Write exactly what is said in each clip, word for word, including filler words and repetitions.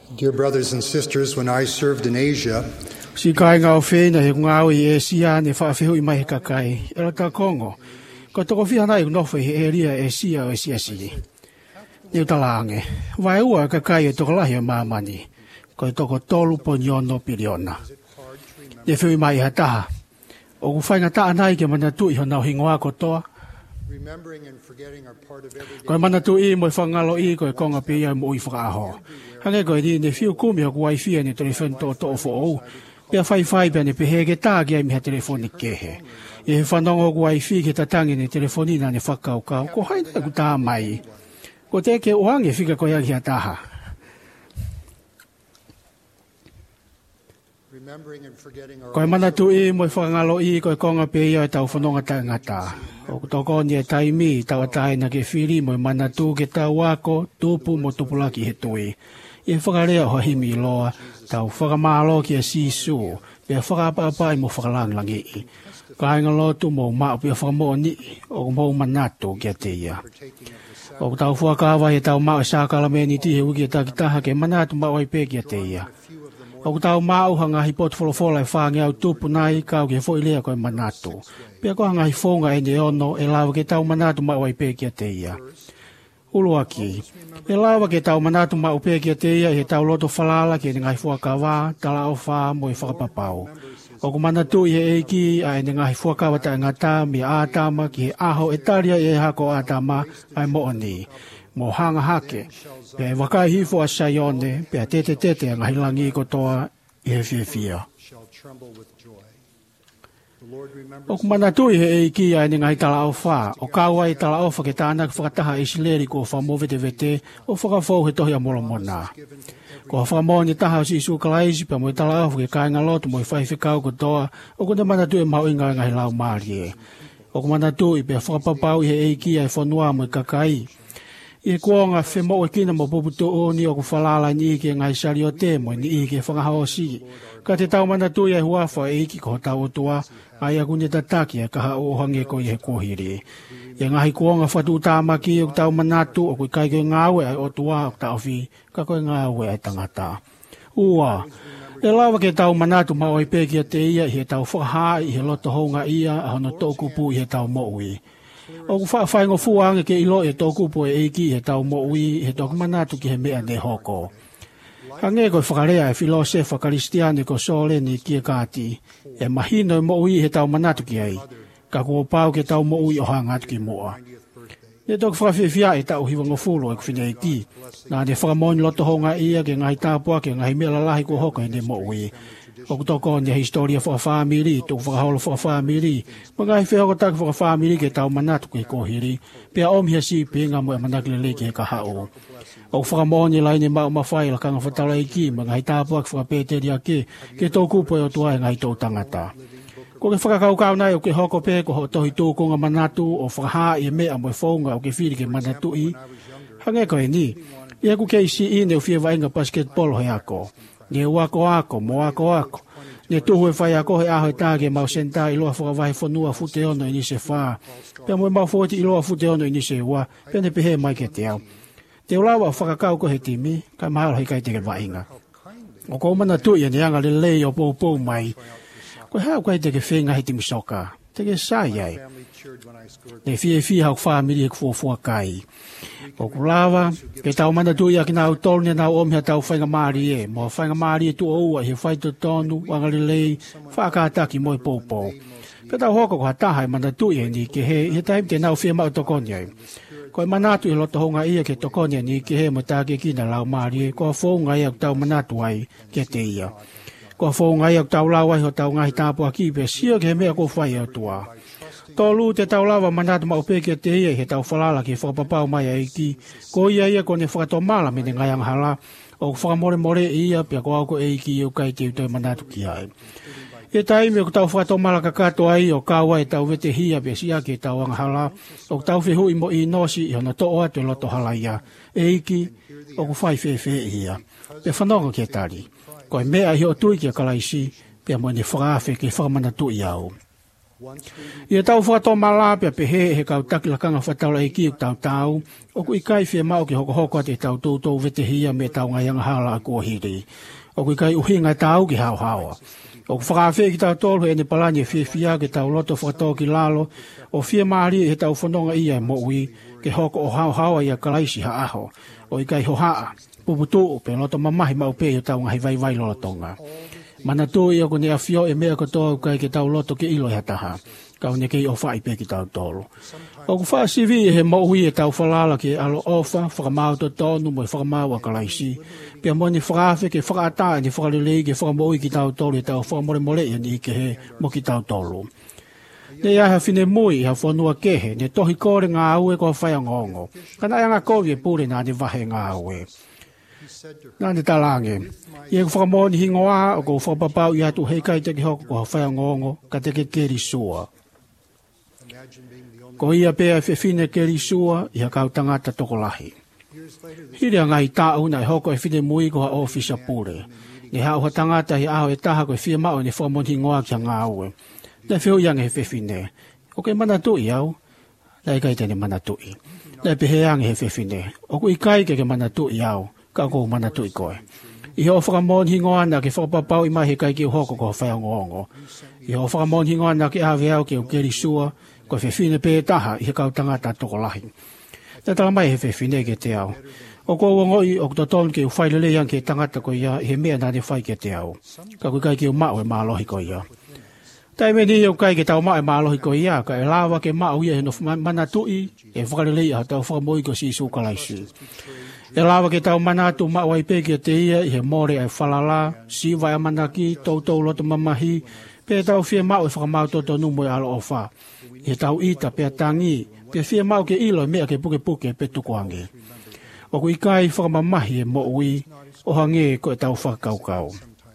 Dear brothers and sisters, when I served in Asia, si kai ngau fe na he ngau i Asia ne fa fe hui mai kakai ela ka Kongo ko to ko fi ana i no fe area Asia o Asia si ni talange vai ua kakai to ko la he ma mani ko to ko tolu po nyono piliona ne fe mai hata o ku fa ngata anai ke mana tu i hona hingoa ko to ko mana tu i mo fa ngalo i ko konga pe ia mo i fa ho hange ko di ne fiu ku mi ko wifi ni telefon to to fo pe fai fai pe ne pe he ke ta ke mi ha telefoni ke he e fa no ko wifi ke ta tangi ni telefoni na ne fa ka ka ko hai na ku ta mai ko te ke o hange fika ko ya ki ta ha ko mana tu i mo fa ngalo i ko konga pe ia ta fo no ngata ngata o to ko ni tai mi ta ta na ke fili mo mana tu ke ta wa ko tupu mo tupu la ki he tui e whakarea ho himi loa, tau whakamalo ki a sisu, pia whakapapai mo whakalang langi i. Kainga lotu mo maa pia whakamo ni, o mo manatu ki a te ia. O tau whakawa he tau maa sākala me ni tihe wiki a takitaha ke manatu maa waipe ki a te ia. O tau maa uha ngahi pot wholofola e whaangi au tupu nai, kau ke fo ilea koe manatu. Pia koha ngahi whonga e ne ono, e lawa ke tau manatu maa waipe ki a te ia. Uluaki. E lawa ke tau manatu ma upe ki a te ia, he tau loto falala ke ngai fuakawa, tala o wha mo i whakapapau. O ku manatu i he eiki, a e ngai fuakawa ta ngata mi ātama ki he aho e taria i e hako ātama ai mooni. Mo hanga hake, pe e wakai hifo a sayone, pe a tete tete a ngahi langi i kotoa i he fia fia. O ku manatu i he eiki ai ni ngai tala au wha, o kaua i tala au wha ke tānak whakataha isileri ko wha mo vete vete, o whakafou he tohi a molo mona. Ko whakamo ni taha o si isu kalaisi, pa mo i tala au ke kāinga lotu mo i whaiwhikau ko toa, o ku na manatu i mau inga ngai lau maari e. O ku manatu i pe whakapapau i he eiki ai whanua mo i kakai. I kuonga whe mo i kina mo puputu o ni o ku whalala ni i ke ngai sari o te mo ni i ke whangahao si. Ka te tau manatu i ai huafa e iki ko tau o tua, ai aku ni tataki e kaha o hange ko i he kohiri. E ngahi kuonga whatu tāmaki o tau manatu o kui kai koe ngāwe ai o tua o tau whi, ka koe ngāwe ai tangata. Ua, e lawa ke tau manatu ma oi pēki a te ia i he tau whakaha i he loto honga ia a hono tōkupu i he tau moui. O ku whaafai ngō fuange ke ilo e tōkupu e eiki i he tau moui he tōku manatu ki he mea ne hoko. Hange koe whakarea e filosefa karistiani ko sole ni kia kāti, e mahino e moui he tau manatu ki ai, ka kua pau ke tau moui o hangatu ki moa. Ne tōku whakawhiwhia e tau hiwa ngofulo e kuwhine i ki, nā ne whakamoni loto honga ia ke ngai tāpua ke ngai mea lalahi ko hoka i ne moui. O ku toko ni historia whakawhamiri, tōku whakaholo whakawhamiri, mga hi whehoko taku whakawhamiri ke tau manatu ki kohiri, pia omhia si pinga mo e manakilele ke kahao. O whakamoni lai ne mau mawhai la kanga whatala i ki, mga hi tāpua ki whakapēteri a ke, ke tōku po e o tuai ngai tō tangata. Ko ke whakakaukau nai o ke hoko pē ko ho tohi tōkonga manatu o whakaha i mea mo e whaunga o ke whiri ke manatu i. Hange koe ni, i aku ke isi i ne o whia wainga basketball hoi ako. Ne wako ako, mo ako ako. Ne tuhu e whai ako he aho e tāge mau senta i loa whakawai whanua fute ono i nise whaa. Pea mo e mau fōti i loa fute ono i nise ua, pea ne pehe mai ke te au. Te ulawa o whakakau ko he timi, kai mahalo hei kai teke wainga. O ko mana tu i ane anga le lei o pou pou mai. Ko hao kai teke whenga he timi soka, teke sai ai. Ne fie fie hau whamiri e kufua kai. O kulawa, ke tau mana tu ia ki nau tolu ne nau omhia tau whainga maari e, mo whainga maari e tu o ua he whaito tonu, wangalilei, whakataki mo i poupou. Pe tau hoko ko hataha e mana tu ia ni ke he, he taim te nau fia mau tokoni ai. Ko e manatu i loto honga ia ke tokoni ni ke he mo tāke kina lau maari e, ko a whaunga ia tau manatu ai ke te ia. Ko a whaunga ia tau lau ai ho tau ngahi tāpua kipe, sia ke he mea ko whai au tua. Tolu te tau lava manatu ma upeke te ia he tau whalala ki whakapapau mai a iki. Ko ia ia ko ne whakatomala me ne ngaiang hala. O whakamore more ia pia ko auko e iki iu kai te utoi manatu ki ai. E taimi o tau whakatomala kakato ai o kawa e tau vete hia pe sia ki tau ang hala. O tau whihu i mo i nosi i hana toa te loto hala ia. E iki o ku whai whewhe ia. Pe whanonga ke tari. Ko e mea hi o tui ki a kalaisi pia mo ne whakawhe ki whakamanatu i au. Ia tau whakato malapia pe he he kau taki lakanga whataula e ki tau tau, o ku ikai whia mau ki hoko hoko te tau tūtou vete hia me tau ngai anga hala a kua hiri. O ku ikai uhinga tau ki hau hawa. O ku whakawhi ki tau tolu he ne palani e whia whia ki tau loto whakato ki lalo, o whia maari he tau whanonga ia e moui, ke hoko o hau hawa ia kalaisi ha aho, o ikai ho haa, puputu pe loto mamahi mau pe o tau ngahi vai vai lola tonga. Mana tu ia ko ne afio e mea katoa kai ke tau loto ke ilo he taha. Kau ne kei o whai pe ki tau tolu. O ku wha sivi he maui e tau whalala ki alo ofa, whakamau to tonu mo e whakamau a kalaisi. Pia mo ni whakawhi ke whakata ni whakalelei ke whakamoui ki tau tolu e tau whakamore mole e ni ke he mo ki tau tolu. Ne ia ha fine mui ha whanua kehe, ne tohi kore ngā aue ko whai ngongo. Kana ia ngā kovi e pure nā ni wahe ngā aue. Nā ni talange. Ia ku whakamoni hingoa o ko whakapapau i atu hei kai te ki hoko ko whai ngongo ka te ke keri sua. Ko ia pea e whine keri sua i ha kau tangata toko lahi. Hirea ngai tāu na e hoko e whine mui ko ha ofisa pure. Ne hau ha tangata hi aho e taha ko e whia mao ni whakamoni hingoa ki ha ngā aue. Na whio yang he whine. O ke manatui au, na i kai tene manatui. Na pehe yang he whine. O ku i kai ke ke manatui au, ka ko manatui koe. I ho whakamon hingoa na ke whakapapau i mai he kai ki hoko ko whaongongo. I ho whakamon hingoa na ke awe au ke o keri sua, ko e whine pe taha i he kau tangata toko lahi. Na tala mai he whine ke te au. O ko wangoi o kutoton ke u whailele yang ke tangata ko ia, i he mea nane whai ke te au. Ka kui kai ki o mao e maalohi ko ia. Tai me ni o kai ke tau mai maalohi ko ia, ka e lawa ke mau ia he no manatui, e whakalelei a tau whakamoi ko si su kalaisi. E lawa ke tau manatu mau ai pe ke te ia, i he more ai whalala, si vai amanaki, tau tau loto mamahi, pe tau whia mau e whakamau toto numo e alo o wha. I he tau ita pe tangi, pe whia mau ke ilo mea ke puke puke pe tukuangi. O ku ikai whakamamahi e mo ui, o hange ko e tau whakaukau.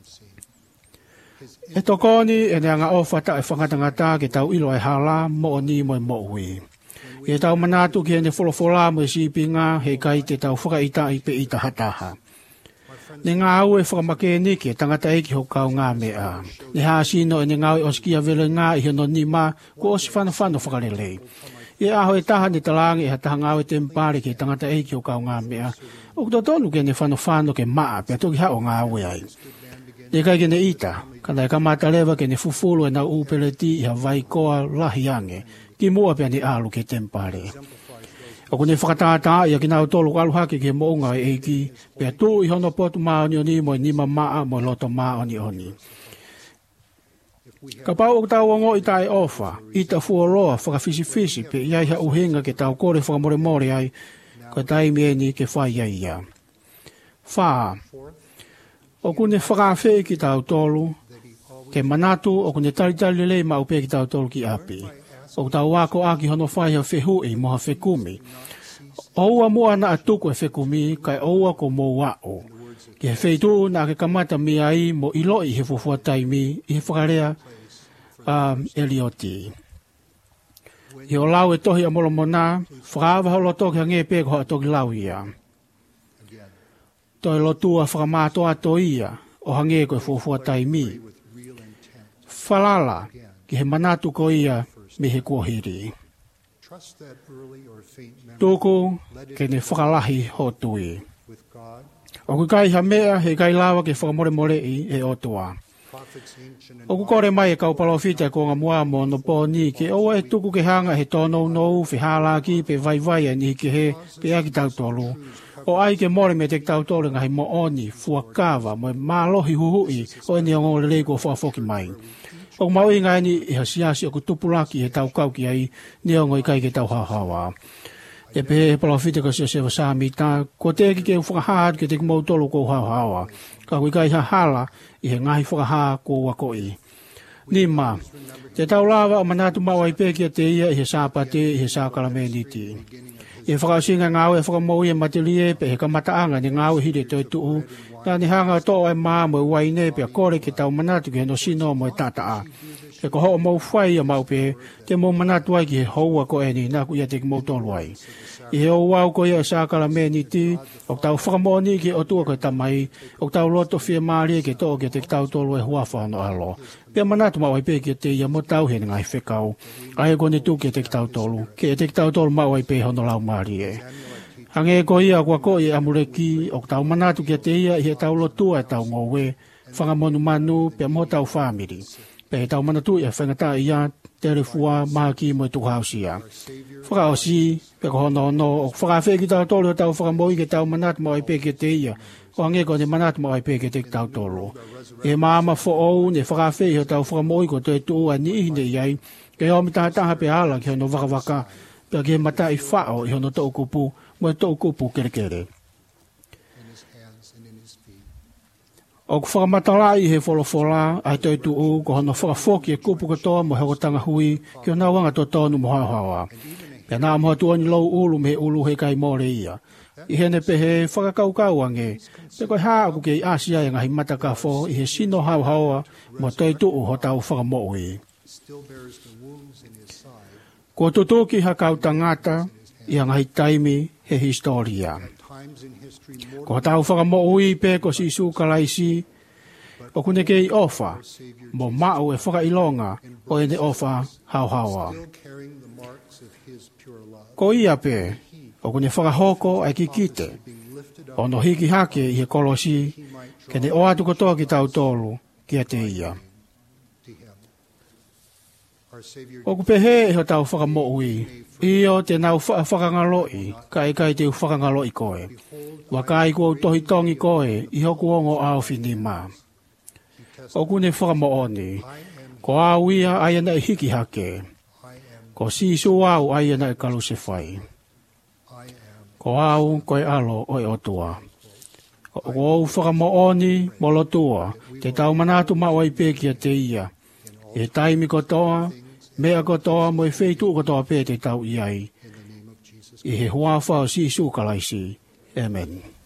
E tokoni e neanga ofata e whangatangata ke tau ilo e hala mo o ni mo e mo ui. E tau manatu ki ene wholofola mo e sipinga he kai te tau whakaita i pe ita hataha. Ne ngā au e whakamakeni ke tangata eki ho kau ngā mea. Ne haa sino e ne ngau e oskia vele ngā i heno ni ma ko osi whana whano whakarelei. E aho e taha ni talangi e hataha ngau e tempare ke tangata eki ho kau ngā mea. O kutotonu ke ne whano whano ke maa pe toki hao ngā au e ai. Ne kai ke ne ita. Kana e kamata lewa ke ne fufulu e na upeleti i ha vai koa lahi ange, ki mua pia ni alu ke tempare. O kune whakatata ia ki nau tolu aluhake ke mounga e eiki, pia tu i hono potu maa oni oni mo nima maa mo loto maa oni oni. Ka pau o tau ongo i tae ofa, i ta fuoloa whakafisi fisi pe iai ha uhinga ke tau kore whakamore more ai, ka taimieni ke whai ia ia. Whaa. O kune whakawhi ki tau tolu, ke manatu o kune talitali lei ma upe ki tau tolu ki api. O tau wako aki hono whai ha whehui moha whekumi. Oua mua na atuku e whekumi kai oua ko mo wao. Ki he wheitu na ke kamata mi ai mo ilo i he fufua taimi i he whakarea um, Elioti. I o lau e tohi a molo mona, whakawa holo toki hange pe ko hoa toki lau ia. Toi lotua whakamato ato ia o hange ko e fufua taimi. Falala ki he manatu ko ia me he kuahiri. Tuku ke ne whakalahi ho tui. O ku kai ha mea he kai lawa ke whakamore more i e otua. O ku kore mai e kau palofita ko ngā mua mo no pō ni ke oa e tuku ke hanga he tōnou nou whi hālaki pe vai vai e ni ke he pe aki tau tolu. O ai ke more me te tau tolu ngahi mo oni fuakawa mo e mālohi huhui o e ni o ngō lelei ko whaafoki mai. O mau i ngai ni i ha siasi o ku tupulaki he tau kauki ai ni o ngoi kai ke tau hahawa. E pe he palofita ko sia sewa sāmi tā, ko te eki ke whakahāt ke te kumau tolu ko hahawa. Ka kui kai ha hala i he ngahi whakahaa ko wako i. Ni ma, te tau lawa o manatu mau ai peki a te ia i he sāpate i he sākalameniti. I he whakasinga ngāu e whakamau i e matelie pe he kamataanga ni ngāu e hire toi tuu, tā ni hanga tō e mā mo e waine pe a kore ke tau manatu ke no sino mo e tataa. e ko ho mo fai a mau pe te mo manatu ai ki ho ko e ni na ku ia te mo tolu ai e o wa ko ia sa kala me ni ti o tau whakamo ni ki o tua ko tamai o tau loto fia maari ke to ke te tau tolu e hua whano alo pe manatu mau ai pe ke te ia mo tau he ngai whekau ai ko ni tu ke te tau tolu ke te tau tolu mau ai pe hono lau maari e hange ko ia kwa ko ia amureki o tau manatu ke te ia i tau lotu e tau ngowe whangamonu manu pe mo tau family pe tau manatu ia whangata ia te refua maki mo tu hausia whaka osi pe ko hono no o whaka wheki tau tolu tau whakamoi ke tau manatu mo ai pe ke te ia o hange ko ne manatu mo ai pe ke te tau tolu e maama fo ou ne whaka wheki tau whakamoi ko te tu a ni ne iai ke o mi taha pe ala ke hono waka waka pe ke mata i whao i hono tau kupu mo tau kupu kere kere. O ku whakamatala i he wholofola ai toi tu u ko hono whakafoki e kupu katoa mo heko tanga hui ki o nā wanga to tonu mo hawa. Pea nā moha tuani lau ulu me ulu he kai more ia. I hene pe he whakakaukau ange. Pe koe haa aku ke i asia e ngahi mataka fo i he sino hau hawa mo toi tu u ho tau whakamoui. Ko tutuki hakau tangata i ngahi taimi he historia. Ko tau whakamoui pe ko si su kalaisi, o kune kei ofa, mo mau e whakailonga o ene ofa hau hawa. Ko ia pe, o kune whakahoko ai ki kite, o no hiki hake i he kolosi, ke ne o atu kotoa ki tau tolu ki a te ia. O ku pehe e ho tau whakamoui, i o te nau whakangaloi, kai kai te whakangaloi koe. Wa kai kua tohi tongi koe, i hoku ongo au whini mā. O kune whakamooni, ko au ia aiana i hiki hake, ko sisu au aiana i kalu se whai. Ko au koe alo o e otua. O au whakamooni molotua, te tau manatu mau ai pēkia te ia. E taimi kotoa, mea kotoa mo e wheitu kotoa pē te tau iai. I he hua whao si su kalaisi. Amen.